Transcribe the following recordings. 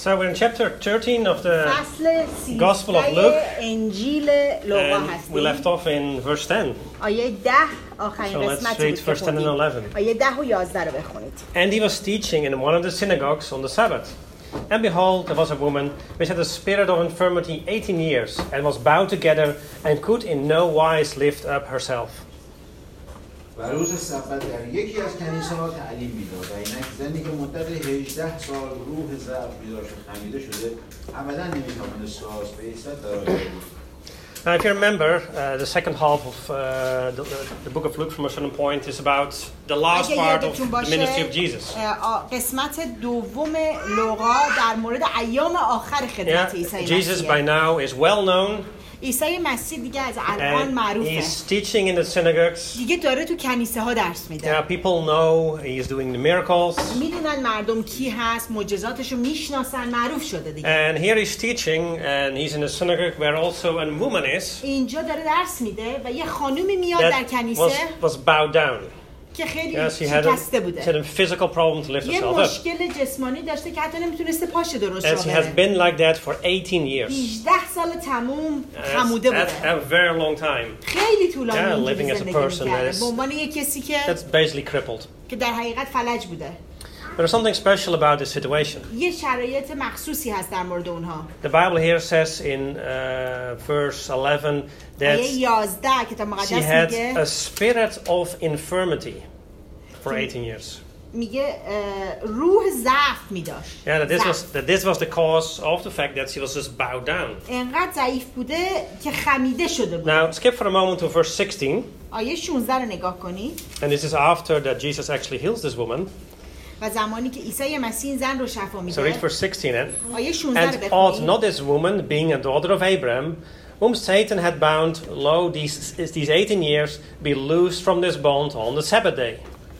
So we're in chapter 13 of the Gospel of Luke, and we left off in verse 10. So let's read verse 10 and 11. And he was teaching in one of the synagogues on the Sabbath. And behold, there was a woman which had a spirit of infirmity 18 years, and was bowed together, and could in no wise lift up herself. و روز سبت در یکی از کنیسه‌ها تعلیم می‌داد و اینک زنی که مدت 18 سال روح ضعف بیدار شده خمیده شده ابداً نمی‌توانست راست بایستد در آینده بود. Now, if you remember, the second half of the book of Luke from a certain point is about the last part of the ministry of Jesus. Jesus by now is well known. عیسی مسیح دیگه از الان معروفه. He's teaching in the synagogues. دیگه داره تو کنیسه ها درس میده. People know he's doing the miracles. میدونن مردم کی هست، معجزاتشو میشناسن، معروف شده دیگه. And here he's teaching and he's in a synagogue where also a woman is. اینجا داره درس میده و یه خانومی میاد در کنیسه. Was bowed down. که خیلی شکسته بوده. She had a physical problem to lift herself up. یه مشکل جسمانی داشته که حتی نمیتونسته پاش درست بره. And she has been like that for 18 years. 18 سال تموم خموده بوده. That's a very long time. خیلی طولانی living as a person به عنوان یک کسی که that's basically crippled. که در حقیقت فلج بوده. There's something special about this situation. یه شرایط مخصوصی هست در مورد اونها. The Bible here says in verse 11 that she had a spirit of infirmity for 18 years. میگه روح ضعف می‌داشت. That this was the cause of the fact that she was just bowed down. انقدر ضعیف بوده که خمیده شده بود. Now skip for a moment to verse 16. آیه 16 رو نگاه کنید. And this is after that Jesus actually heals this woman. و زمانی که عیسی مسیح زن رو شفا میده. So read verse 16. آیه 16 رو بخونید. ought not this woman, being a daughter of Abraham, whom Satan had bound, lo, these 18 years, be loosed from this bond on the Sabbath day?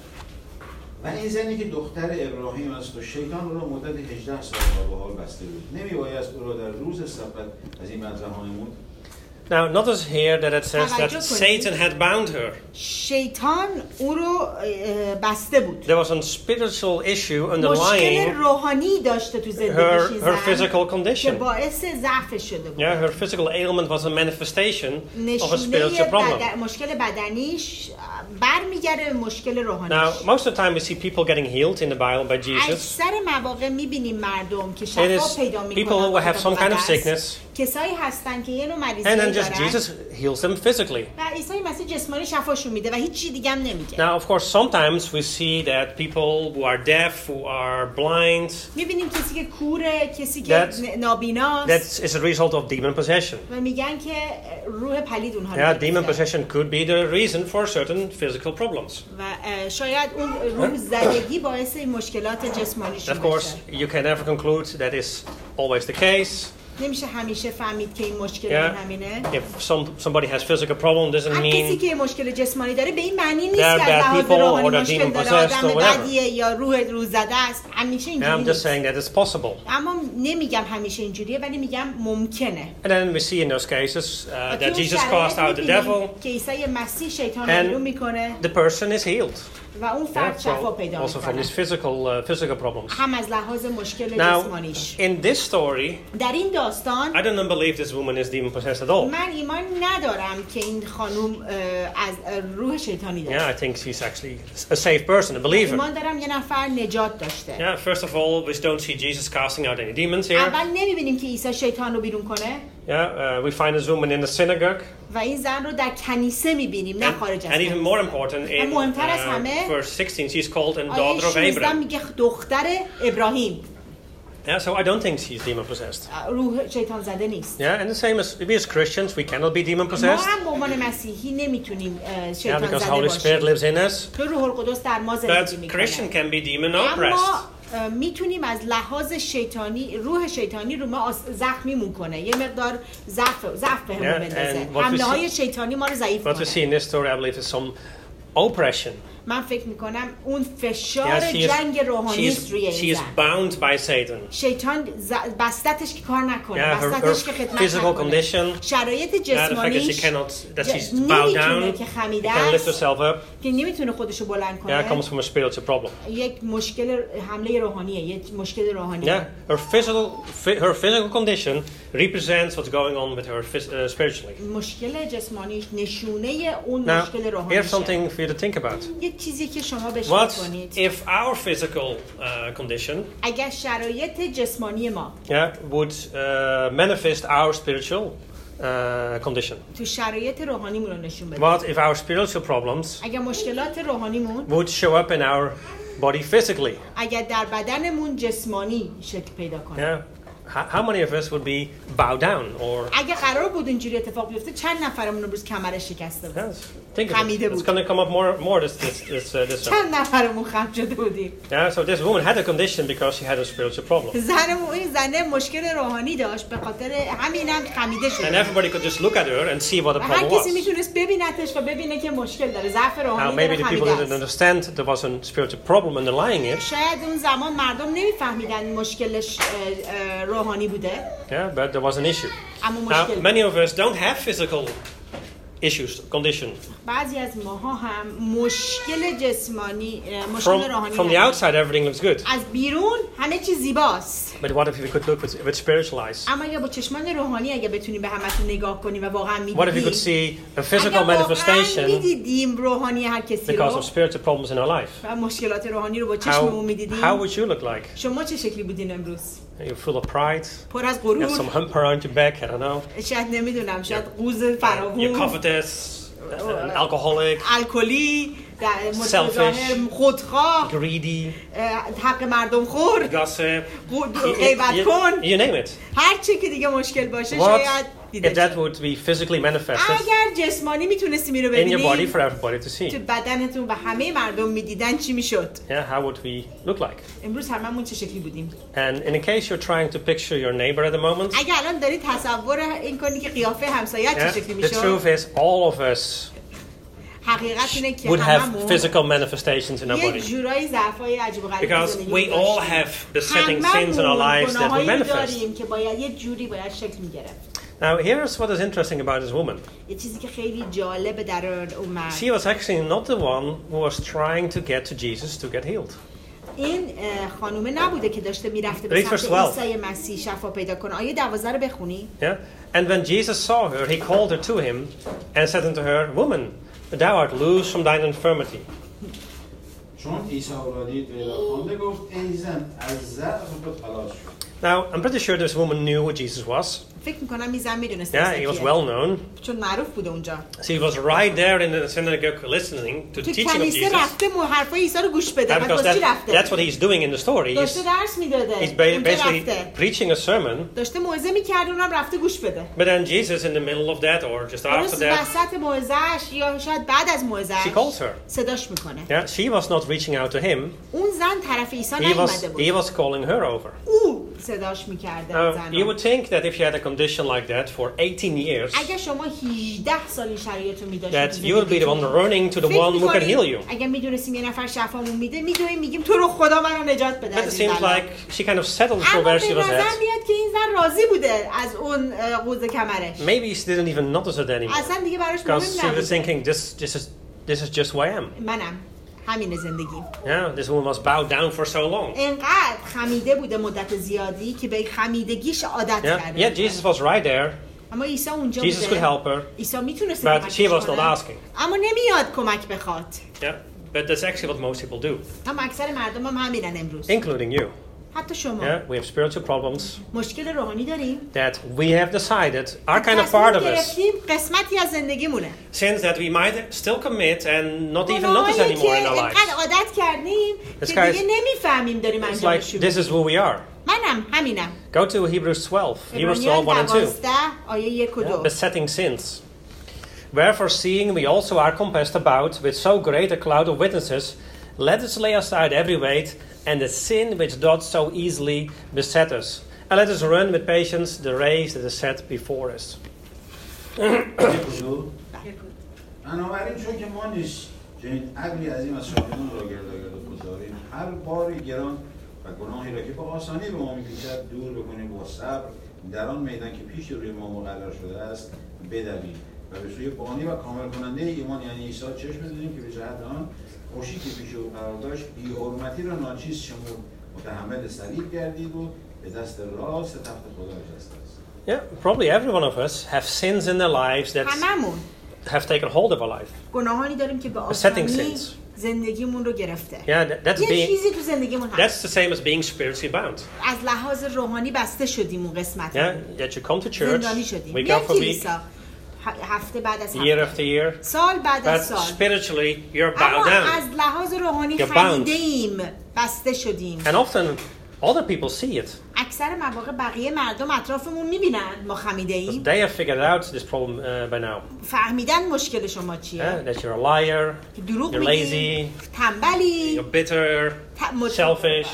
و این زنی که دختر ابراهیم است و شیطان او را مدت 18 سال به حال بسته بود نمی‌بایست او را در روز سبت از این بند رها نمود. Now notice here that it says that Satan had bound her. شیطان او رو بسته بود. There was a spiritual issue underlying مشکل روحانی داشته تو زندگیش her physical condition. که باعث ضعفش شده بود. Yeah, her physical ailment was a manifestation of a spiritual problem. مشکل بدنیش برمیگره به مشکل روحانیش. Now, most of the time we see people getting healed in the Bible by Jesus. اکثر مواقع می‌بینیم مردم که شفا پیدا می‌کنن. People who have some kind of sickness. کسایی هستن که یه نوع مریضی دارن. And then just Jesus heals them physically. و عیسی مسیح جسمانی شفاشون میده و هیچ چیز دیگه هم نمیگه. Now, of course, sometimes we see that people who are deaf, who are blind. می‌بینیم کسی که کوره، کسی که نابیناست. That is a result of demon possession. و میگن که روح پلید اونها رو. Yeah, demon possession could be the reason for certain physical problems. و شاید اون روح زدگی باعث این مشکلات جسمانیشون بشه. Of course, you can never conclude that is always the case. نمیشه همیشه فهمید که این مشکل همینه. If somebody has physical problem doesn't mean کسی که مشکل جسمانی داره به این معنی نیست که از لحاظ روحانی مشکل داره، آدم بدیه یا روح زده است. همیشه اینجوری نیست. I'm just saying that it's possible. اما نمیگم همیشه اینجوریه ولی میگم ممکنه. And then we see in those cases that Jesus cast out the devil. که عیسی مسیح شیطان رو بیرون میکنه. The person is healed. و اون فرد شفا پیدا میکنه. Also from his physical problems. هم از لحاظ مشکل جسمانیش. In this story, در این داستان I don't believe this woman is demon possessed at all. من ایمان ندارم که این خانم از روح شیطانی داره. Yeah, I think she's actually a saved person, a believer. ایمان دارم یه نفر نجات داشته. Yeah, first of all, we don't see Jesus casting out any demons here. اول نمی‌بینیم که عیسی شیطان رو بیرون کنه. Yeah, we find this woman in the synagogue. و این زن رو در کنیسه می‌بینیم نه خارج از کنیسه. And even more important in verse 16 she's called a daughter of Abraham. میگه دختر ابراهیم. Yeah, so I don't think she's demon possessed. روح شیطان زده نیست. Yeah, and the same as we as Christians, we cannot be demon possessed. ما هم به عنوان مسیحی نمیتونیم شیطان زده باشیم. Because Holy Spirit lives in us. تو روح القدس در ما زندگی میکنه. But Christian can be demon oppressed. میتونیم از لحاظ شیطانی روح شیطانی رو ما زخمیمون کنه. یه مقدار ضعف بهمون بندازه. حمله های شیطانی ما رو ضعیف کنه. What we see in this story, I believe, is some oppression. من فکر میکنم اون فشار جنگ روحانی است روی این زن. She is bound by Satan. شیطان بستتش که کار نکنه، بستتش که خدمت نکنه. شرایط جسمانیش نمیتونه که خمیده است که نمیتونه خودشو بلند کنه. Comes from a spiritual problem. یک مشکل حمله روحانیه، یک مشکل روحانیه. Her physical condition represents what's going on with her spiritually. مشکل جسمانیش نشونه اون مشکل روحانیه. Here's something for you to think about. یک چیزی که شما بهش What کنید. if our physical condition اگر شرایط جسمانی ما would manifest our spiritual condition? تو شرایط روحانیمون رو نشون بده. What if our spiritual problems اگر مشکلات روحانیمون would show up in our body physically? اگر در بدنمون جسمانی شکل پیدا کنه. How many of us would be bow down or اگه قرار بود اینجوری اتفاق بیفته چند نفرمون امروز کمرش شکسته بود؟ Think of it. It's going to come up more this چند نفرمون خم شده بودیم. So this woman had a condition because she had a spiritual problem. زن مشکل روحانی داشت به خاطر همینم خمیده شد. And everybody could just look at her and see what the problem was. هر کسی میتونست ببینتش و ببینه که مشکل داره، ضعف روحانی داره. Maybe the people didn't understand there was a spiritual problem underlying it. شاید اون زمان مردم نمیفهمیدن مشکلش روحانی بوده. Yeah, but there was an issue. Now, many of us don't have physical issues, condition. بعضی از ماها هم مشکل جسمانی، مشکل روحانی. From the outside, everything looks good. از بیرون همه چیز زیباست. But what if we could look with spiritual eyes? اما اگه با چشمان روحانی اگه بتونیم به همتون نگاه کنیم و واقعا می‌دیدیم. What if we could see a physical manifestation? می‌دیدیم روحانی هر کسی رو. Because of spiritual problems in our life. و مشکلات روحانی رو با چشممون می‌دیدیم. How would you look like? شما چه شکلی بودین امروز؟ You're full of pride. پر از غرور. You have some hump around your back. I don't know. شاید نمیدونم. شاید قوز فراوون. You're covetous. An alcoholic. الکلی. متظاهر خودخواه. Greedy. حق مردم خور. Gossip. غیبت کن. You name it. هر چی که دیگه مشکل باشه شاید if that would be physically manifested اگر جسمانی میتونستیم اینو ببینیم in your body for everybody to see. تو بدنتون و همه مردم میدیدن چی میشد؟ Yeah, how would we look like? امروز هممون چه شکلی بودیم؟ And in case you're trying to picture your neighbor at the moment. اگر الان داری تصور این کنی که قیافه همسایه‌ات چه شکلی میشد؟ The truth is all of us حقیقت اینه که would have physical manifestations in our body. یک جورایی ضعف‌های عجیب و غریب Because we all have besetting sins in our lives that will manifest. داریم که باید یه جوری باید شکل می‌گرفت. Now here's what is interesting about this woman. یه چیزی که خیلی جالب در اون مرد. She was actually not the one who was trying to get to Jesus to get healed. این خانومه نبوده که داشته میرفته به سمت عیسی مسیح شفا پیدا کنه. آیه 12 رو بخونی. Yeah. And when Jesus saw her, he called her to him and said unto her, "Woman, thou art loosed from thine infirmity." چون عیسی را دید پیدا خوانده گفت ای زن از ضعف خود خلاص شد. Now, I'm pretty sure this woman knew who Jesus was. فکر می‌کنم این زن می‌دونست. Yeah, he was well known. چون معروف بوده اونجا. She was right there in the synagogue listening to the teaching of Jesus. تو کنیسه رفته حرفای عیسی رو گوش بده. That's what he's doing in the story. داشته درس میداده. He's basically preaching a sermon. داشته موعظه می‌کرد اونم رفته گوش بده. But then Jesus in the middle of that or just after that. وسط موعظه‌اش یا شاید بعد از موعظه‌اش. She calls her. صداش می‌کنه. Yeah, she was not reaching out to him. اون زن طرف عیسی نیومده بود. He was calling her over. او صداش می‌کرد. You would think that if you had a condition like that for 18 years, اگه شما 18 سال این شرایط رو می‌داشتید، that you would be the one running to the one who can heal you. اگه می‌دونستیم یه نفر شفامون میده، میگیم تو رو خدا منو نجات بده. But it seems like she kind of settled for where she was at. میاد که این زن راضی بوده از اون قوز کمرش. Maybe she didn't even notice it anymore. اصلا دیگه براش مهم نبود. Because she was thinking this is just who I am. منم همین زندگیم. Yeah, this woman was bowed down for so long. اینقدر خمیده بوده مدت زیادی که به خمیدگیش عادت کرده. Yeah, Jesus was right there. اما عیسی اونجا بوده. Jesus could help her. عیسی میتونست But she was not asking. اما نمیاد کمک بخواد. Yeah, but that's actually what most people do. اما اکثر مردم هم همینن امروز. Including you. حتی شما. Yeah, we have spiritual problems. مشکل روحانی داریم. That we have decided are kind of part of us. قسمتی از زندگیمونه. Sins that we might still commit and not even notice anymore in our lives. اینقدر عادت کردیم که دیگه نمیفهمیم داریم انجامش میدیم. This is who we are. منم همینم. Go to Hebrews 12. Hebrews 12, 1 and 2. آیه 1 و 2. Besetting sins. Wherefore seeing we also are compassed about with so great a cloud of witnesses, let us lay aside every weight and the sin which doth so easily beset us. And let us run with patience the race that is set before us. بنابراین چون که ما چنین عقلی عظیم از شاهدان را گرداگرد بگذاریم، هر باری گران و گناهی را که با آسانی به ما می‌پیچد دور بکنیم، با صبر در آن میدان که پیش روی ما مقرر شده است بدویم و به سوی بانی و کامل کننده ایمان یعنی عیسی چشم بدهیم که به جهت آن خوشی که پیش او قرار داشت بی‌حرمتی را ناچیز شمرد، متحمل صلیب گردید و به دست راست تخت خدا نشسته است. Yeah, probably every one of us have sins in their lives that have taken hold of our life. گناهانی داریم که به آسانی زندگیمون رو گرفته. Yeah, یه چیزی تو زندگیمون that's هست. the same as being spiritually bound. از لحاظ روحانی بسته شدیم اون قسمت. Yeah, that you come to church, we go for week, هفته بعد از year after year, سال بعد از سال. Spiritually, you're bound down. از لحاظ روحانی خمیده‌ایم، بسته شدیم. And often other people see it. اکثر مواقع بقیه مردم اطرافمون میبینن ما خمیده‌ایم. They have figured out this problem by now. فهمیدن مشکل شما چیه. That you're a liar, you're lazy, تنبلی, you're bitter, selfish,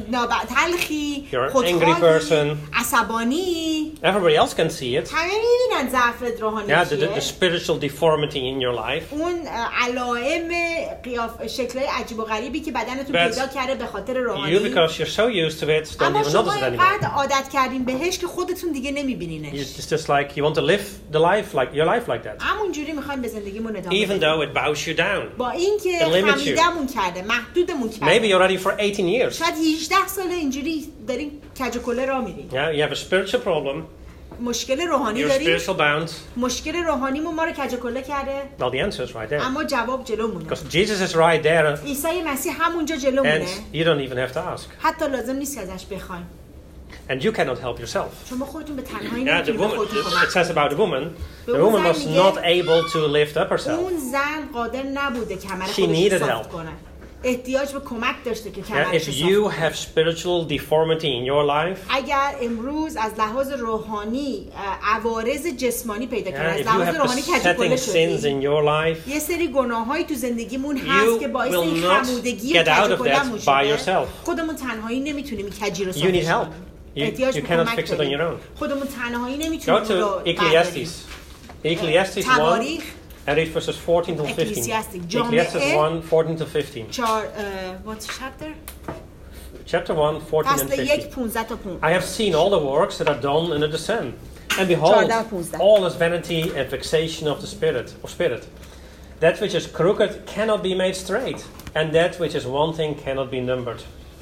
تلخی, you're an angry person. عصبانی. Everybody else can see it. همه میبینن ضعف روحانی چیه. The spiritual deformity in your life. اون علائم شکل‌های عجیب و غریبی که بدنتون پیدا کرده به خاطر روحانی. You because you're so used to it, don't even notice it anymore. بعد عادت کردین بهش که خودتون دیگه نمیبینینش. It's just like you want to live the life like your life like that. همونجوری میخوایم به زندگیمون ادامه بدیم. Even though it bows you down. با اینکه خمیدمون کرده، محدودمون کرده. Maybe you're ready for 18 years. شاید 18 سال اینجوری داریم کج و کله راه میریم. Yeah, you have a spiritual problem. مشکل روحانی You're داریم. spiritual bound. مشکل روحانیمون ما رو کج و کله کرده. Well, the answer is right there. اما جواب جلومونه. Because Jesus is right there. عیسی مسیح همونجا جلومونه. And you don't even have to ask. حتی لازم نیست که ازش بخوایم. And you cannot help yourself. شما خودتون به تنهایی Yeah, the نمیتونید woman. خودتون It says about the woman. The woman was not able to lift up herself. اون زن قادر نبوده که کمر خودش رو صاف کنه. احتیاج به کمک داشته که کمرش رو صاف کنه. If you have spiritual deformity in your life. اگر امروز از لحاظ روحانی عوارض جسمانی پیدا کردید، از لحاظ روحانی کجکله شدید. یه سری گناهایی تو زندگیمون هست که باعث این خمودگی و کجکله‌مون شده. خودمون تنهایی نمیتونیم این کجی رو صاف کنیم. You cannot fix it on your own. خودمون تنهایی نمیتونیم. Go to Ecclesiastes. Ecclesiastes 1 and read verses 14 to 15. Ecclesiastes 1, 14 to 15. What's chapter? Chapter 1, 14 and 15. I have seen all the works that are done under the sun. And behold, all is vanity and vexation of the spirit. That which is crooked cannot be made straight, and that which is wanting cannot be numbered.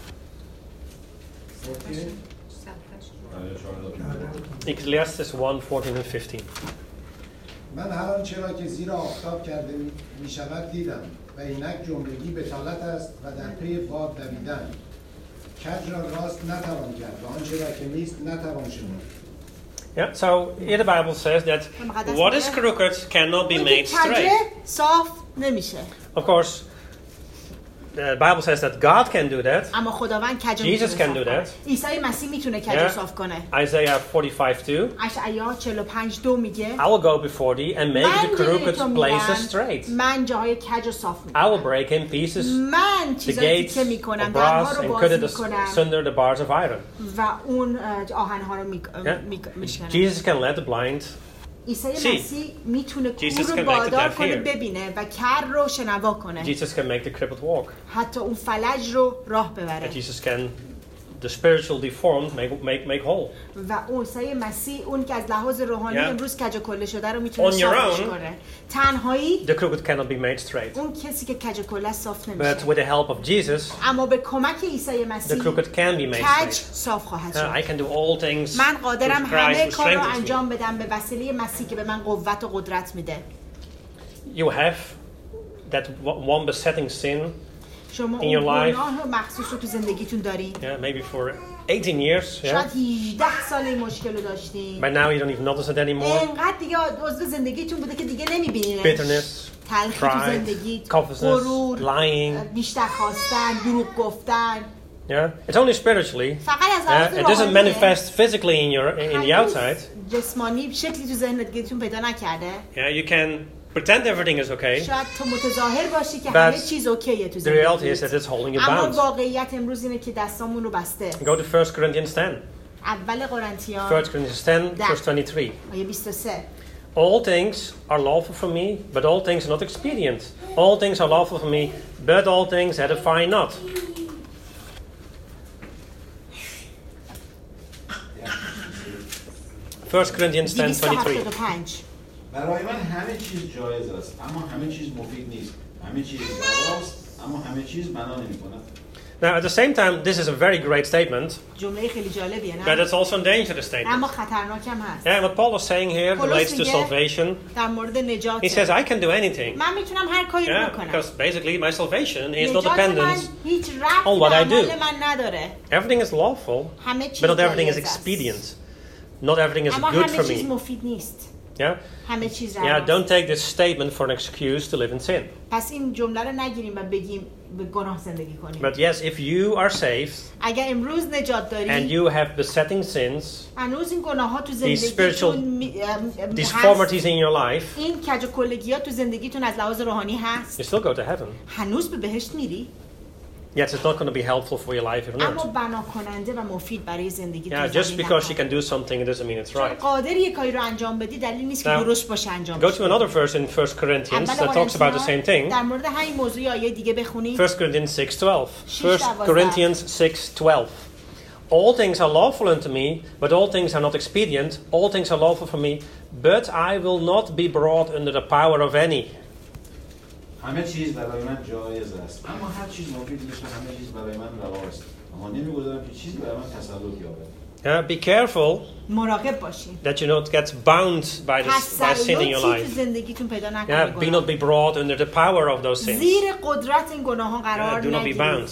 Ecclesiastes 1, 14 and 15. من هر آنچه را که زیر آفتاب کرده می شود دیدم و اینک جملگی بتالت است و در پی باد دویدن. کج را راست نتوان کرد و آنچه را که نیست نتوان شمرد. Yeah, so here the Bible says that what is crooked cannot be made straight. صاف نمیشه. Of course, the Bible says that God can do that. اما خداوند کج Jesus can do that. عیسی مسیح میتونه کج رو صاف کنه. Isaiah 45:2. اشعیا 45:2 میگه I will go before thee and make the crooked places straight. من جاهای کج رو صاف میکنم. I will break in pieces من the gates of brass and cut asunder the bars of iron. و اون آهن‌ها رو میشکنم. Jesus can let the blind عیسی مسیح میتونه کور رو بادار کنه ببینه و کر رو شنوا کنه. Jesus can make the crippled walk. حتی اون فلج رو راه ببره. Jesus can the spiritual deformed make whole. و عیسی مسیح اون که از لحاظ روحانی امروز کج و کله شده رو میتونه صافش کنه. تنهایی the crooked cannot be made straight. اون کسی که کج و کله صاف نمیشه. But with the help of Jesus, اما به کمک عیسی مسیح the crooked can be made کج straight. صاف خواهد شد. I can do all things. من قادرم همه کار رو انجام بدم به وسیله مسیح که به من قوت و قدرت میده. You have that one besetting sin. شما اون گناه مخصوص رو تو زندگیتون دارین. Maybe for 18 years. شاید 18 سال این مشکل رو داشتین. But now you don't even notice it anymore. اینقدر دیگه عضو زندگیتون بوده که دیگه نمیبینینش. Bitterness, pride, covetousness, lying, بیشتر خواستن، دروغ گفتن. Yeah, it's only spiritually. It doesn't manifest physically in the outside. جسمانی شکلی تو زندگیتون پیدا نکرده. Yeah, you can pretend everything is okay. شاید تو متظاهر باشی که همه چیز اوکیه تو زندگی. The reality is that it's holding you bound. اما واقعیت امروز اینه که دستامون رو بسته. Go to 1 Corinthians 10. اول قرنتیان 1 Corinthians 10 verse 23. آیه 23. All things are lawful for me, but all things are not expedient. All things are lawful for me, but all things edify not. 1 Corinthians 10:23. برای من همه چیز جایز است، اما همه چیز مفید نیست. همه چیز راست، اما همه چیز بنا نمی‌کند. Now, at the same time, this is a very great statement, but it's also a dangerous statement. Yeah, what Paul is saying here relates to salvation. He says, I can do anything. Yeah, because basically my salvation is not dependent on what I do. Everything is lawful, but not everything is expedient. Not everything is good for me. Yeah? Yeah, don't take this statement for an excuse to live in sin. But yes, if you are saved and you have besetting sins, these spiritual deformities in your life, you still go to heaven. Yes, it's not going to be helpful for your life if not. Yeah, just because you can do something, it doesn't mean it's right. Now, go to another verse in 1 Corinthians that talks about the same thing. 1 Corinthians 6:12. 1 Corinthians 6:12. All things are lawful unto me, but all things are not expedient. All things are lawful for me, but I will not be brought under the power of any. همه چیز برای من جایز است، اما هر چیز مفید نیست و همه چیز برای من روا است. اما نمی‌گذارم که چیزی برای من تسلط یابد. Be careful that you don't get bound by sin in your life. Be not be brought under the power of those sins. Do not be bound.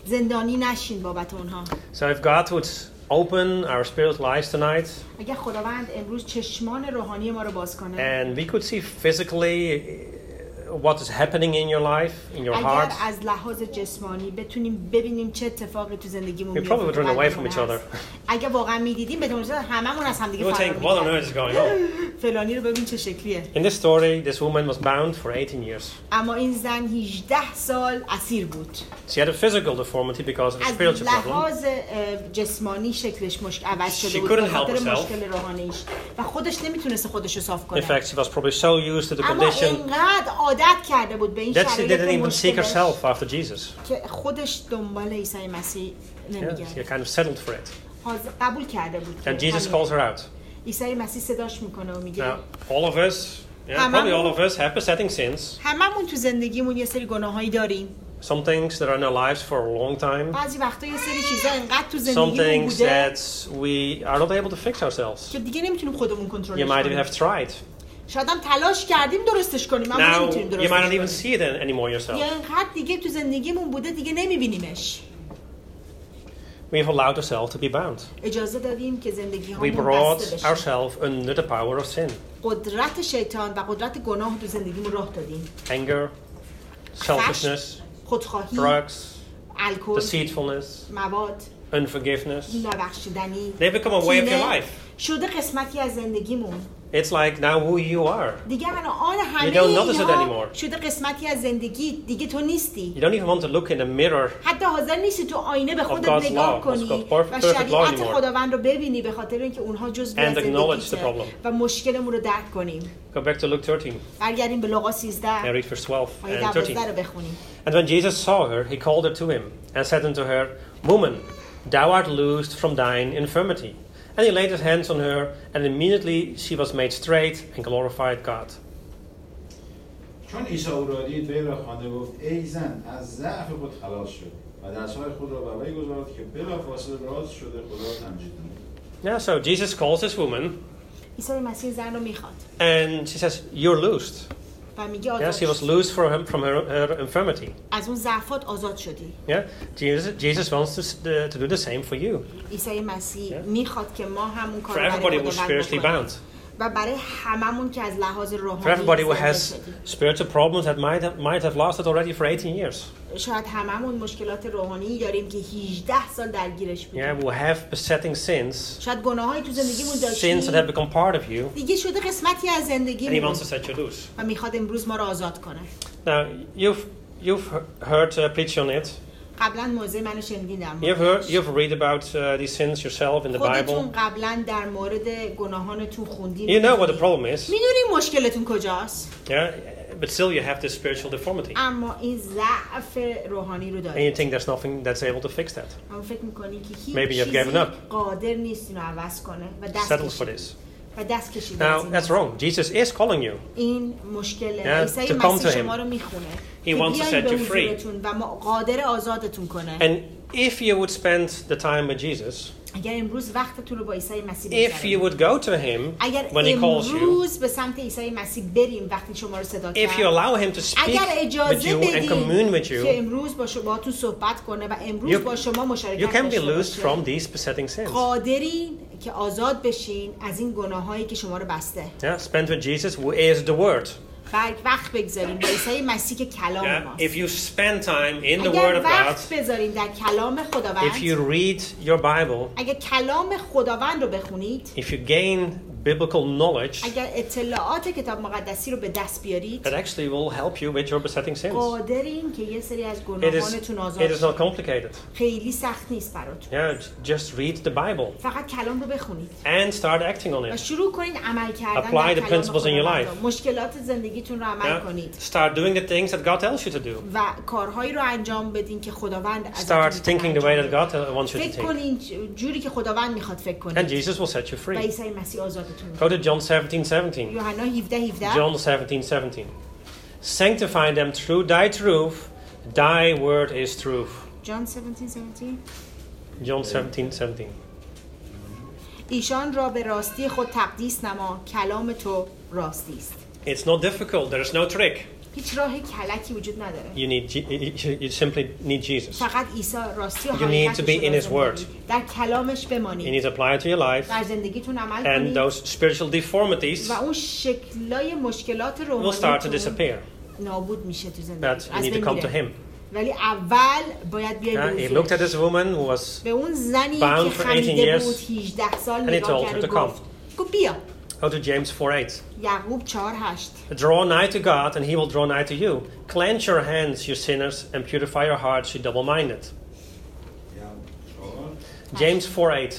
So if God would open our spiritual lives tonight, and we could see physically what is happening in your life, in your heart, we probably would run away from each other. You would think, what on earth is going on? In this story, this woman was bound for 18 years. She had a physical deformity because of a spiritual problem. She couldn't help herself. In fact, she was probably so used to the condition that she didn't even seek herself after Jesus. She kind of settled for it. And Jesus calls her out. Now, all of us, probably all of us have besetting sins. Some things that are in our lives for a long time. Some things that we are not able to fix ourselves. You might even have tried. شاید هم تلاش کردیم درستش کنیم اما نمیتونیم درستش کنیم. You might not even see it anymore yourself. یا اینقدر دیگه تو زندگیمون بوده دیگه نمیبینیمش. We've allowed ourselves to be bound. اجازه دادیم که زندگی‌هامون بسته بشه. We brought ourselves under the power of sin. قدرت شیطان و قدرت گناه تو زندگیمون راه دادیم. Anger, selfishness, خودخواهی, drugs, الکل, deceitfulness, مواد, unforgiveness. نابخشیدنی. They become a way of your life. شده قسمتی از زندگیمون. It's like now who you are. You don't notice it anymore. شده قسمتی از زندگی دیگه تو نیستی. You don't even want to look in the mirror. حتی حاضر نیستی تو آینه به خودت نگاه کنی و شریعت خداوند رو ببینی به خاطر اینکه اونها جزئی از زندگیته و مشکلمون رو درک کنیم. Go back to Luke 13. برگردیم به لوقا 13. And read verse 12 and 13. رو بخونیم. And when Jesus saw her, he called her to him and said unto her, Woman, thou art loosed from thine infirmity. And he laid his hands on her, and immediately she was made straight and glorified God. چون عیسی او را دید وی را خوانده گفت ای زن از ضعف خود خلاص شد و دستهای خود را بر وی گذارد که بلافاصله راست شده خدا را تمجید نمود. Yeah, so Jesus calls this woman. عیسی مسیح زن رو میخواد. And she says, you're loosed. Yes, he was loose from her infirmity. از اون ضعفات آزاد شدی. Yeah, Jesus wants to do the same for you. عیسی مسیح میخواد که ما همون کار رو برای خودمون بکنیم. و برای هممون که از لحاظ روحانی For everybody who has spiritual problems that might have lasted already for 18 years. شاید هممون مشکلات روحانی داریم که 18 سال درگیرش بودیم. Yeah, we have besetting sins. شاید گناهایی تو زندگیمون داشتیم. Sins that have become part of you. دیگه شده قسمتی از زندگیمون. And he wants to set you loose. و میخواد امروز ما رو آزاد کنه. Now, you've heard preach on it. قبلا موضوع منو شنیدین در موردش. You've read about these sins yourself in the Bible. خودتون قبلا در مورد گناهانتون خوندین. You know what the problem is. میدونین مشکلتون کجاست؟ Yeah, but still you have this spiritual deformity. اما این ضعف روحانی رو And you دارید. think there's nothing that's able to fix that. اما فکر می‌کنین که هیچ Maybe you've given چیزی up. قادر نیست اینو عوض کنه و Settle for this. و دست کشید. Now that's wrong. Jesus is calling you. این مشکل عیسی to come to مسیح شما رو میخونه. He wants to set you free. و قادر آزادتون کنه. And if you would spend the time with Jesus, اگر امروز وقتتون رو با عیسی مسیح if you would go to him when he calls you, امروز به سمت عیسی مسیح بریم وقتی شما رو صدا کرد. if you allow him to speak with you and commune with you, که امروز با شما صحبت کنه و امروز با شما مشارکت you can be loosed from these besetting sins. قادرین که آزاد بشین از این گناهایی که شما رو بسته. Yeah, spend with Jesus who is the word. وقت بگذاریم با عیسی مسیح که کلام ماست. If you spend time in the word of God, وقت بذاریم در کلام خداوند. if you read your Bible, اگه کلام خداوند رو بخونید، if you gain biblical knowledge, اگر اطلاعات کتاب مقدسی رو به دست بیارید، that actually will help you with your besetting sins. قادرین که یه سری از گناهانتون آزاد It is not complicated. خیلی سخت نیست براتون. Yeah, just read the Bible. فقط کلام رو بخونید. And start acting on و it. شروع کنید عمل کردن Apply در the کلام principles in your خداوند. life. مشکلات زندگیتون رو عمل کنید. Start doing the things that God tells you to do. و کارهایی رو انجام بدین که خداوند Start thinking the way that God wants you to فکر think. کنین جوری که خداوند میخواد فکر کنید. And Jesus will set you و free. عیسی مسیح آزادتون Go to John 17:17. یوحنا 17:17. John 17:17. Sanctify them through thy truth. Thy word is truth. John 17:17. John 17:17. ایشان را به راستی خود تقدیس نما، کلام تو راستی است. It's not difficult. There is no trick. هیچ راه کلکی وجود نداره. You simply need Jesus. فقط عیسی راستی و You need to be in His word. در کلامش You بمانید. need to apply it to your life. در زندگیتون عمل And کنید. those spiritual deformities و اون شکلای مشکلات will start to disappear. نابود میشه تو But زندگی. you need to come to Him. ولی اول باید بیاید He looked at this woman who was به اون زنی bound که for 18 خمیده years, بود 18 سال and he نگاه told her کرد to و گفت بیا. Go to James 4:8. یعقوب 4:8. Draw nigh to God, and He will draw nigh to you. Cleanse your hands, you sinners, and purify your hearts, you double-minded. James 4:8.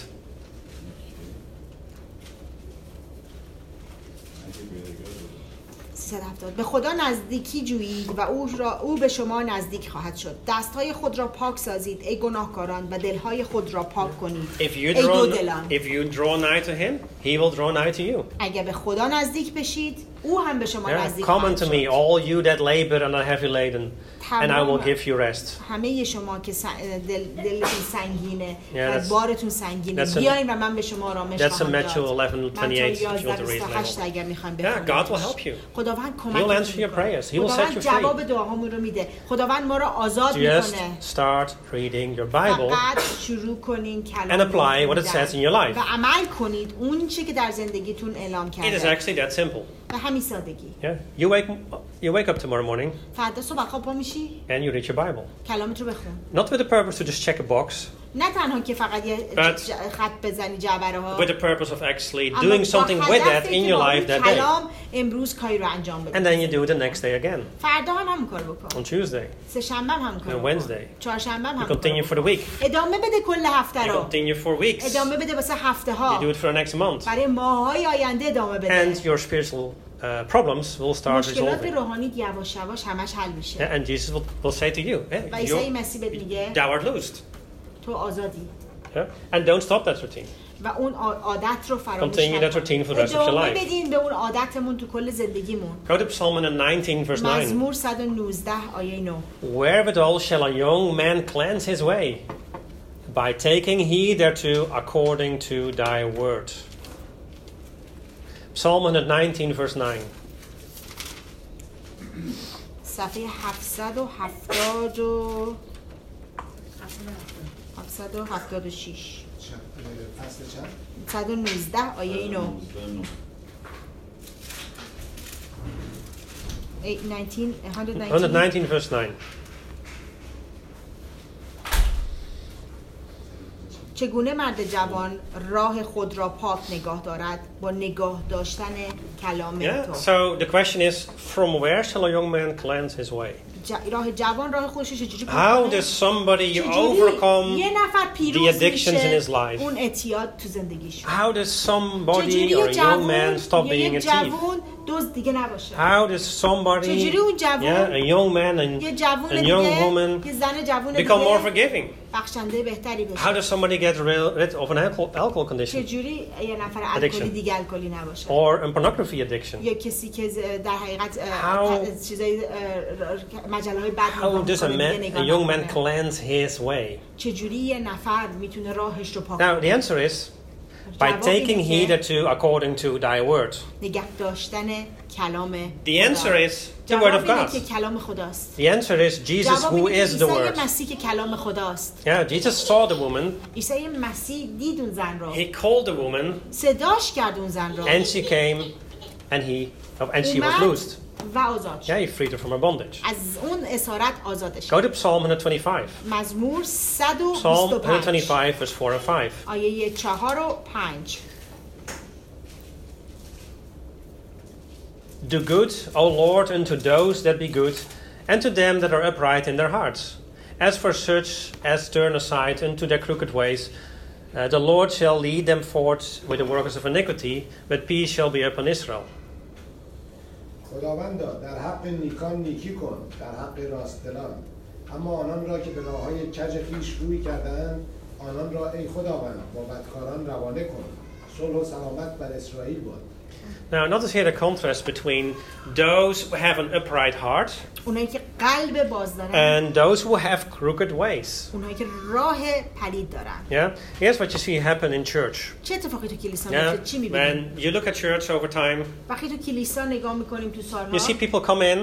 به خدا نزدیکی جویید و او به شما نزدیک خواهد شد. دستهای خود را پاک سازید ای گناهکاران و دلهای خود را پاک کنید ای دو دلان. If you draw nigh to Him, He will draw nigh to you. اگر به خدا نزدیک بشید او هم به شما نزدیک Come خواهد unto شد. me, all you that labor and are heavy laden, and I will give you rest. همه شما که دلتون سنگینه و بارتون سنگینه بیاین و من به شما آرامش خواهم داد. That's in Matthew 11:28 if you want to read it. اگر میخوایم Yeah, God will help you. خداوند He'll answer your prayers. He will set you free. جواب دعاهامون رو میده. خداوند ما رو آزاد میکنه. Just start reading your Bible فقط شروع کنین کلام and apply what it says in your life. و عمل کنید اون چیزی که در زندگیتون اعلام کرده. It is actually that simple. به همین سادگی. Yeah. You wake up tomorrow morning. فردا صبح خواب پا میشی؟ And you read your Bible. کلامت رو بخون. Not with the purpose to just check a box. نه تنها که فقط یه خط بزنی جعبره ها. With the purpose of actually doing something with that in your life that day. کلام امروز کاری رو انجام بده. And then you do it the next day again. فردا هم همون کارو بکن. On Tuesday. سه شنبه هم همون کارو بکن. And Wednesday. چهارشنبه هم You continue for the week. ادامه بده کل هفته رو. You continue for weeks. ادامه بده واسه هفته ها. You do it for the next month. برای ماه‌های آینده ادامه بده. And your spiritual problems will start مشکلات resolving. روحانی یواش یواش همش حل میشه. And Jesus will say to you, و عیسی مسیح بهت میگه thou art loosed. تو آزادی. And don't stop that routine. و اون عادت رو فراموش Continue that routine for the rest of your ادامه life. بدین به اون عادتمون تو کل زندگیمون. Go to Psalm 19 verse 9. مزمور 119 آیه 9. Wherewithal shall a young man cleanse his way? By taking heed thereto according to thy word. Psalm 119 verse 9. صفحه 776 فصل چند؟ 119 آیه 9. 119 verse 9. چگونه مرد جوان راه خود را پاک نگاه دارد با نگاه داشتن کلام تو. So the question is, from where shall a young man cleanse his way? راه جوان راه خودش چجوری How does somebody overcome the addictions in his life? اون اعتیاد تو زندگیش. How does somebody or a young man stop being a thief? دوست دیگه نباشه. How does somebody, a young man and a young woman become more forgiving? بخشنده بهتری بشه. How does somebody get rid of an alcohol condition? چجوری یه نفر الکلی دیگه الکلی نباشه؟ Or a pornography addiction? یا کسی که در حقیقت چیزای مجله‌های بد How does a young man cleanse his way? چجوری یه نفر میتونه راهش رو پاک کنه؟ Now the answer is by taking heed to according to thy word. نگه داشتن کلام The answer is the word of God. The answer is Jesus who is the word. Yeah, Jesus saw the woman. He called the woman. And she came and she was loosed. Yeah, he freed her from her bondage. Go to Psalm 125. Psalm 125 verse 4 and 5. Do good, O Lord, unto those that be good, and to them that are upright in their hearts. As for such as turn aside unto their crooked ways, the Lord shall lead them forth with the workers of iniquity, but peace shall be upon Israel. خداوندا در حق نیکان نیکی کن، در حق راستدلان، اما آنان را که به راههای کج خویش روی کردند، آنان را ای خداوند با بدکاران روانه کن. صلح و سلامت بر اسرائیل باد. Now notice here the contrast between those who have an upright heart and those who have crooked ways. Yeah, here's what you see happen in church. Yeah? When you look at church over time, you see people come in,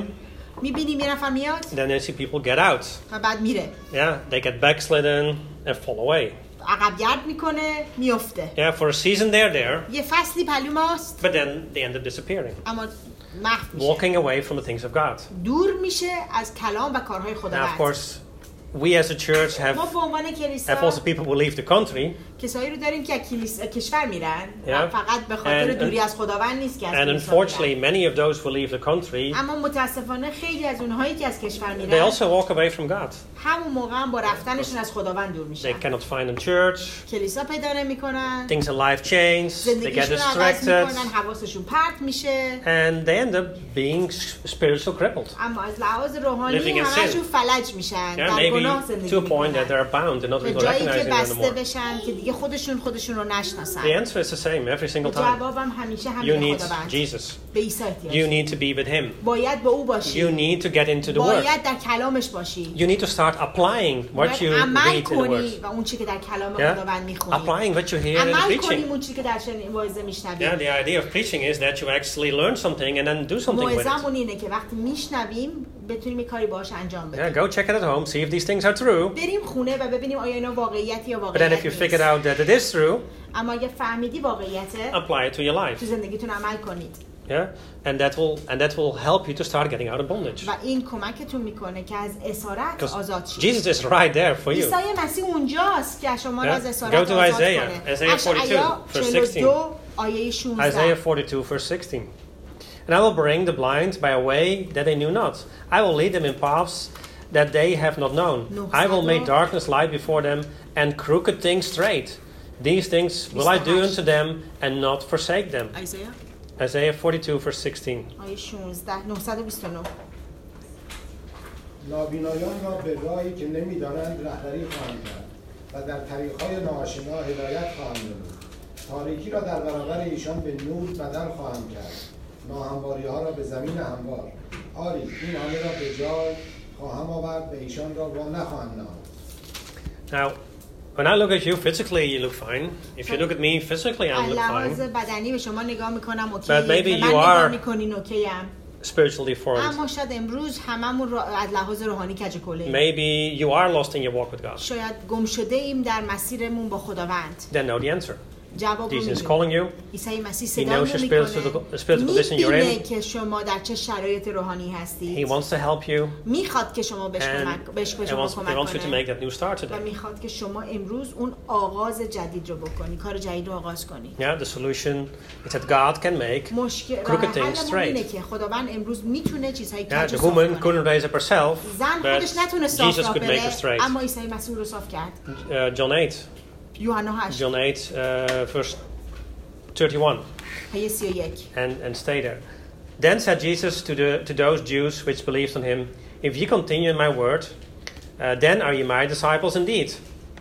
then you see people get out. Yeah, they get backslidden and fall away. عقب گرد میکنه میفته. Yeah, for a season they're there. یه فصلی پلو ماست. But then they end up disappearing. اما محو میشه. Walking away from the things of God. دور میشه از کلام و کارهای خداوند. Now of course we as a church have also people who leave the country. کسایی رو داریم که کشور میرن فقط به خاطر دوری از خداوند نیست که از And unfortunately many of those who leave the country, اما متاسفانه خیلی از اونهایی که از کشور میرن they also walk away from God. همون موقع هم با رفتنشون از خداوند دور میشن. They cannot find a church. کلیسا پیدا نمیکنن. Things in life change. They get distracted. حواسشون پرت میشه. And they end up being spiritually crippled. اما از لحاظ روحانی همشون فلج میشن. در گناه زندگی to a point that they're bound and not really recognizing anymore. خودشون رو نشناسن. The answer is the same every single time. جوابم همیشه همین خداوند. You need Jesus. به عیسی احتیاج. You need to be with him. باید با او باشی. You need to get into the word. باید در کلامش باشی. You need to start applying what you read in the word. و اون چیزی که در کلام خداوند میخونی. Applying what you hear in preaching. عمل کنی اون چیزی که در واعظه میشنوی. Yeah, the idea of preaching is that you actually learn something and then do something with it. واعظمون اینه که وقتی میشنویم بتونیم کاری باهاش انجام بدیم. Yeah, go check it at home, see if these things are true. بریم خونه و ببینیم آیا اینا واقعیتی یا واقعیت نیست. But then if you figured out that it is true, اما اگه فهمیدی واقعیته apply it to your life. تو زندگیتون عمل کنید. Yeah, and that will help you to start getting out of bondage. و این کمکتون میکنه که از اسارت آزاد شید. Jesus is right there for you. عیسی مسیح اونجاست که شما را از اسارت آزاد کنه. Go to Isaiah 42 verse 16. آیه 16. Isaiah 42 verse 16. And I will bring the blind by a way that they knew not. I will lead them in paths that they have not known. I will make darkness light before them and crooked things straight. These things will I do unto them and not forsake them. Isaiah 42 verse 16. آیه 16 929. نابینایان را به راهی که نمی‌دانند رهبری خواهند کرد و در طریق‌های ناآشنا هدایت خواهند نمود. تاریکی را در برابر ایشان به نور بدل خواهند کرد. ناهمواری‌ها را به زمین هموار. آری این همه را به جای خواهم آورد و ایشان را وا نخواهند نهاد. Now when I look at you physically, you look fine. If you look at me physically, I look fine. بدنی به شما نگاه میکنم اوکی. But maybe you are spiritually deformed. اما شاید امروز هممون از لحاظ روحانی کجکله. Maybe you are lost in your walk with God. شاید گم شده ایم در مسیرمون با خداوند. Then know the answer. Jesus is calling you. He knows your spiritual condition you're in. He wants to help you. And he wants you to make that new start today. Yeah, the solution is that God can make crooked things straight. Yeah, the woman couldn't raise up herself, but Jesus could make her straight. John 8. John 8, verse 31. And stay there. Then said Jesus to those Jews which believed on him, if you continue in my word, then are you my disciples indeed.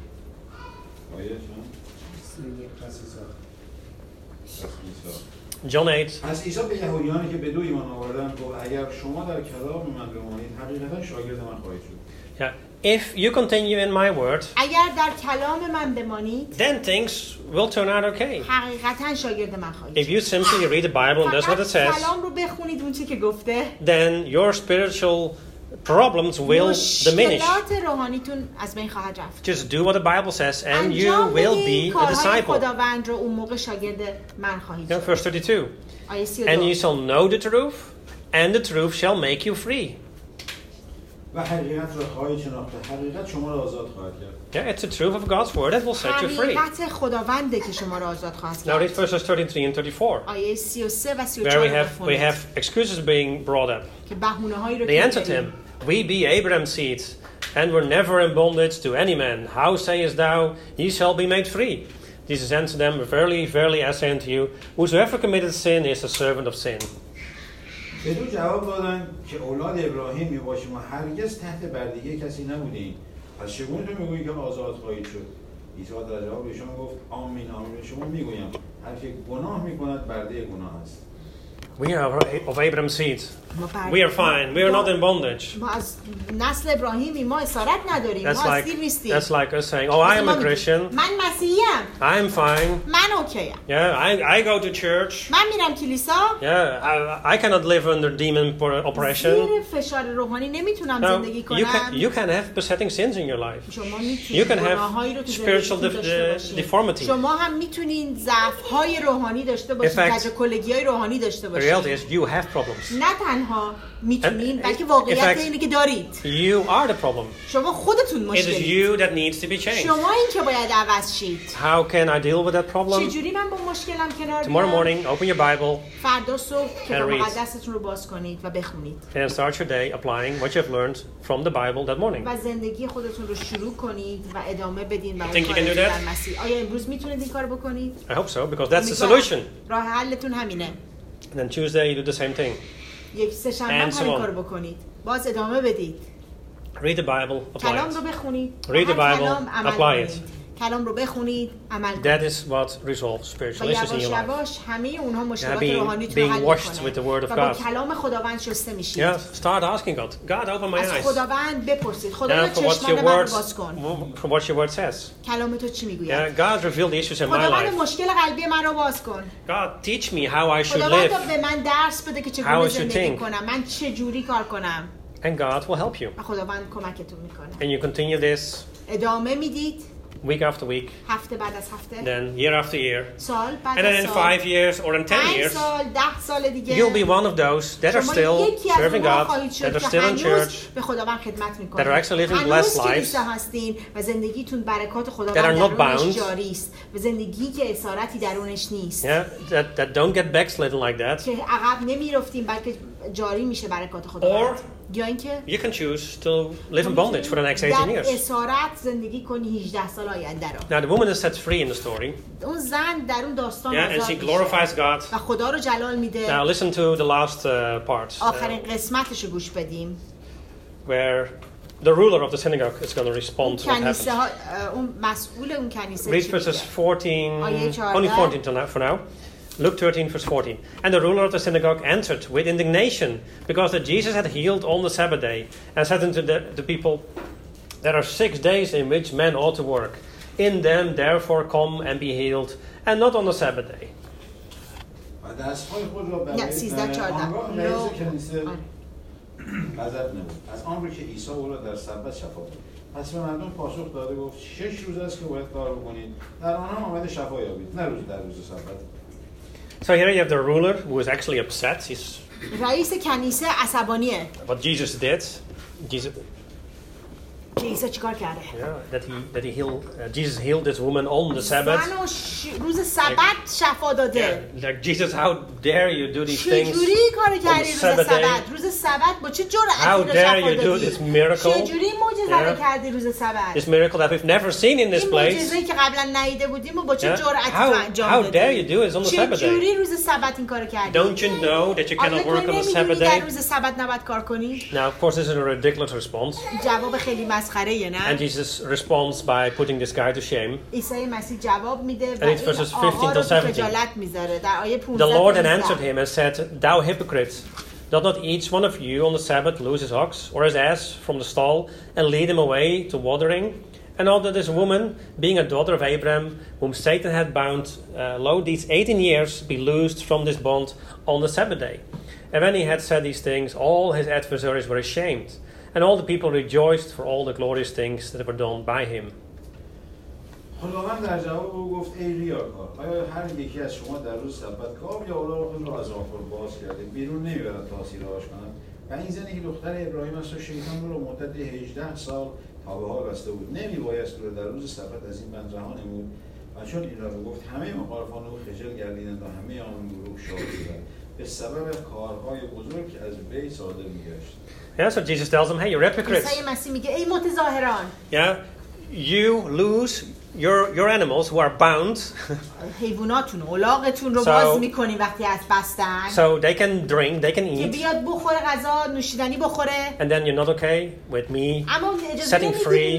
John 8. از عیسی به یهودیانی که به دو ایمان آوردند گفت اگر شما در کلام من بمانید حقیقتا شاگرد من خواهید شد. Yeah. If you continue in my word, اگر در کلام من بمانید, then things will turn out okay. حقیقتا شاگرد من خواهید. If you simply read the Bible and that's what it says, کلام رو بخونید اون چیزی که گفته, then your spiritual problems will diminish. مشکلات روحانیتون از بین خواهد رفت. Just do what the Bible says and you will be a disciple. خداوند رو اون موقع شاگرد من خواهید شد. Verse 32. And you shall know the truth, and the truth shall make you free. و حقیقت را خواهید شناخت. حقیقت شما را آزاد خواهد کرد. Yeah, it's the truth of God's word that will set you free. حقیقت خداونده که شما را آزاد خواهد کرد. Now read verses 33 and 34. آیه 33 و 34 where we have excuses being brought up. که بهونه‌هایی رو They answered him, we be Abraham's seed, and were never in bondage to any man. How sayest thou, ye shall be made free? Jesus answered them, verily, verily, I say unto you, whosoever committed sin is a servant of sin. به دو جواب دادن که اولاد ابراهیم میباشیم و هرگز تحت بردگی کسی نبودیم. پس چگونه تو میگویی که آزاد خواهید شد؟ عیسی در جواب ایشان گفت آمین آمین به شما میگویم هر که گناه میکند برده گناه است. We are of Abraham's seed. We are fine. We are not in bondage. That's like us saying, "Oh, I am a Christian. I am fine. Yeah, I go to church. Yeah, I cannot live under demon oppression." No, you can have besetting sins in your life. You can have spiritual deformity. The reality is you have problems. نه تنها میتونین بلکه واقعیت اینه که دارید. You are the problem. شما خودتون مشکلید. It is you that needs to be changed. شما این که باید عوض شید. How can I deal with that problem? چجوری من با مشکلم کنار بیام؟ Tomorrow morning, open your Bible. فردا صبح کتاب مقدستون رو باز کنید و بخونید. And start your day applying what you have learned from the Bible that morning. و زندگی خودتون رو شروع کنید و ادامه بدین و اون کار رو در مسیر. آیا امروز میتونید این کارو بکنید؟ I hope so because that's the solution. راه حلتون همینه. And then Tuesday you do the same thing. یک سه‌شنبه همین کارو بکنید. باز ادامه بدید. Read the Bible, apply it. کلام رو بخونید. Read the Bible, apply it. کلام رو بخونید، عمل کنید. That is what resolves spiritual issues in your life. یواش همه اونها مشکلات روحانیتون رو حل می‌کنه. و با کلام خداوند شسته میشید. Yeah, start asking God, open my eyes. از خداوند بپرسید. خدایا چشمان من رو باز کن. For what your word says. کلام تو چی میگوید؟ Yeah, God reveal the issues in my life. خداوند مشکل قلبی من رو باز کن. God teach me how I should live. خداوند به من درس بده که چگونه زندگی کنم. من چه جوری کار کنم. And God will help you. خداوند کمکتون میکنه. And you continue this. ادامه میدید. Week after week. هفته بعد از هفته. Then year after year. سال بعد and then in 5 years or in 10 years. سال 10 سال دیگه. You'll be one of those that are still serving God, that are still in church, به خداوند خدمت میکنید. that are actually living blessed lives. هستین و زندگیتون برکات خداوند درونش جاری است. و زندگی که اسارتی درونش نیست. Yeah, that don't get backslidden like that. که عقب نمیرفتیم بلکه جاری میشه برکات خداوند. یا اینکه you can choose to live in bondage for the next 18 years. در اسارت زندگی کنی 18 سال آینده رو. Now the woman is set free in the story. اون زن در اون داستان آزاد میشه. And she glorifies God. و خدا رو جلال میده. Now listen to the last part. آخرین قسمتش رو گوش بدیم. Where the ruler of the synagogue is going to respond to what happened. اون مسئول اون کنیسه Read verses 14, only 14 for now. Luke 13, verse 14. And the ruler of the synagogue answered with indignation because that Jesus had healed on the Sabbath day and said unto the people, there are 6 days in which men ought to work. In them therefore come and be healed, and not on the Sabbath day. از آن رو که عیسی او را در سبت شفا داد پس به مردم پاسخ داده گفت 6 روز است که باید کار بکنید در آنها آمد شفا یابید نه روز در روز سبت. So here you have the ruler who is actually upset. He's رئیس کنیسه عصبانیه. What Jesus did, عیسی چیکار کرده؟ That he healed. Jesus healed this woman on the Sabbath. روز سبت شفا داده. Like Jesus, how dare you do these things? چجوری کار کردی روز سبت؟ روز سبت با چه جرأتی شفا دادی؟ How dare you do this miracle? چجوری معجزه کردی روز سبت؟ This miracle that we've never seen in this place. معجزه‌ای که قبلا ندیده بودیم و با چه جرأتی انجام دادی؟ How dare you do it on the Sabbath day? چجوری روز سبت این کارو کردی؟ Don't you know that you cannot work on the Sabbath day? روز سبت نباید کار کنی؟ Now, of course, this is a ridiculous response. جواب خیلی مسخره‌ایه نه؟ Jesus responds by putting this guy to shame. عیسی مسیح جواب میده و این آقا رو خجالت میذاره در آیه 15. The Lord then answered him and said, Thou hypocrite, doth not each one of you on the Sabbath loose his ox or his ass from the stall and lead him away to watering? And not that this woman, being a daughter of Abraham, whom Satan had bound, lo, these 18 years be loosed from this bond on the Sabbath day. And when he had said these things, all his adversaries were ashamed. And all the people rejoiced for all the glorious things that were done by him. خداوند در جواب او گفت ای ریاکار آیا هر یکی از شما در روز سبت گاو یا الاغ خود را از آخر باز کرده بیرون نمیبرد تا سیرهاش کند و این زنی که دختر ابراهیم است و شیطان او را مدت 18 سال تا به حال بسته بود نمیبایست او را در روز سبت از این بند رها نمود و چون این را گفت همه مخالفان او خجل گردیدند و همه آن گروه شاد شدند به سبب کارهای بزرگ که از وی صادر میگشت. Yeah, so Jesus tells them, hey, you're hypocrites. Yeah, you lose your animals who are bound. So they can drink, they can eat. And then you're not okay with me setting free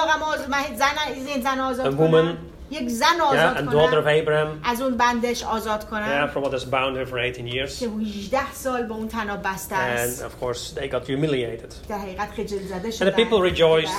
a woman. یک زن آزاد کنم. daughter of Abraham. از اون بندش آزاد کنم. From what has bound her for 18 years. که 18 سال به اون تناب بسته است. And of course they got humiliated. در حقیقت خجل زده شدند. And the people rejoiced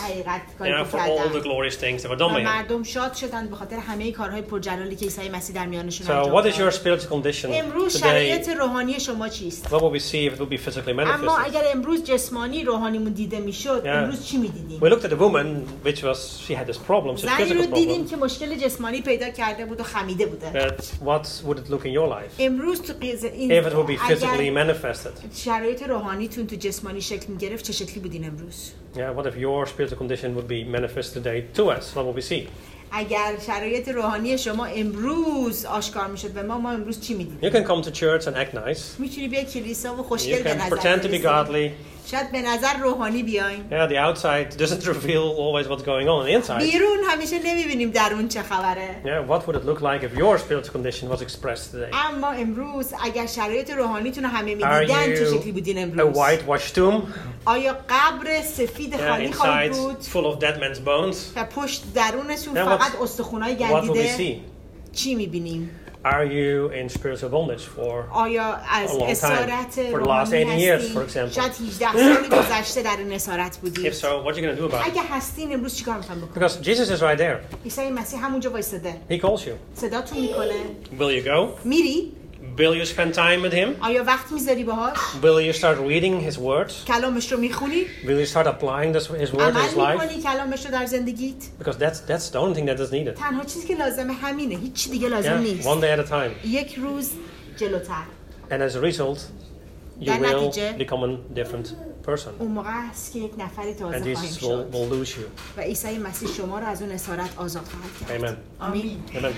for all the glorious things that were done by him. مردم شاد شدند به خاطر همه کارهای پرجلالی که عیسی مسیح در میانشون انجام داد. So what is your spiritual condition? امروز شرایط روحانی شما چیست؟ What will we see if it will be physically manifested? اما اگر امروز جسمانی روحانیمون دیده میشد امروز چی میدیدیم؟ We looked at the woman which was she had this problem, this physical problem. دیدیم که مشکل جسمانی پیدا کرده بود و خمیده بوده. What would it look in your life? امروز تو این if it would be physically manifested. شرایط روحانیتون تو جسمانی شکل میگرفت چه شکلی بودین امروز؟ Yeah, what if your spiritual condition would be manifest today to us? What would we see? اگر شرایط روحانی شما امروز آشکار میشد به ما امروز چی میدیدیم؟ You can come to church and act nice. میتونی بیای کلیسا و خوشگل به نظر pretend to be godly. شاید به نظر روحانی بیاین. Yeah, the outside doesn't reveal always what's going on the inside. بیرون همیشه نمیبینیم درون چه خبره. Yeah, what would it look like if your spiritual condition was expressed today? اما امروز اگر شرایط روحانیتون همه میدیدن چه شکلی بودین امروز؟ A whitewashed tomb? آیا قبر سفید خالی خواهید بود؟ Full of dead men's bones? و پشت درونشون فقط استخونای گندیده؟ چی میبینیم؟ Are you in spiritual bondage for آیا از اسارت روحانی هستین؟ شاید 18 سال گذشته در این اسارت بودید. If so, what are you going to do about it? اگه هستین امروز چیکار می‌خواید بکنید؟ Because Jesus is right there. عیسی مسیح همونجا وایساده. He calls you. صداتون میکنه. Will you go? میری؟ Will you spend time with him? آیا وقت میذاری باهاش؟ Will you start reading his words? کلامش رو میخونی؟ Will you start applying his words in his life? عمل میکنی کلامش رو در زندگیت؟ Because that's the only thing that is needed. تنها چیزی که لازمه همینه، هیچ دیگه لازم نیست. One day at a time. یک روز جلوتر. And as a result, you will become a different person. اون موقع است که یک نفری تازه خواهیم شد. And Jesus will lose you. و عیسی مسیح شما رو از اون اسارت آزاد خواهد کرد. Amen. آمین. Amen.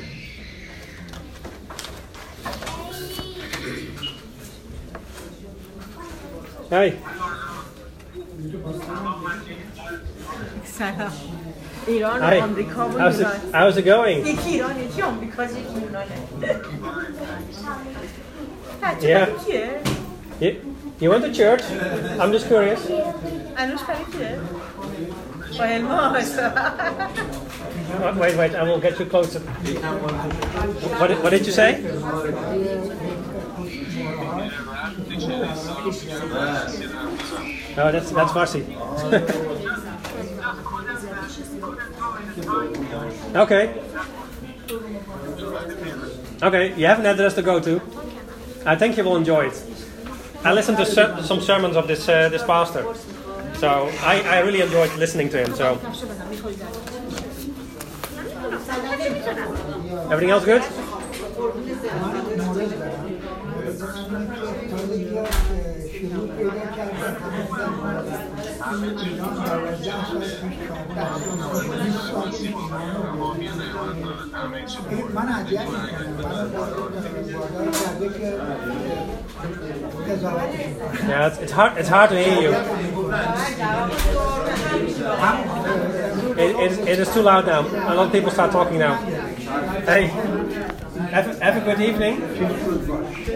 Hey. سلام. ایران و آمریکا و یونان. How's it going? یکی ایران یکی آمریکا یکی یونانه. Yeah. You went to church? I'm just curious. انوش برای کیه؟ با علماس. Wait, I will get you closer. What did you say? No, that's Farsi. Okay, you have an address to go to. I think you will enjoy it. I listened to some sermons of this pastor. So I really enjoyed listening to him. So everything else good? Yeah, it's hard to hear you. It is too loud now. A lot of people start talking now. Hey, have a good evening.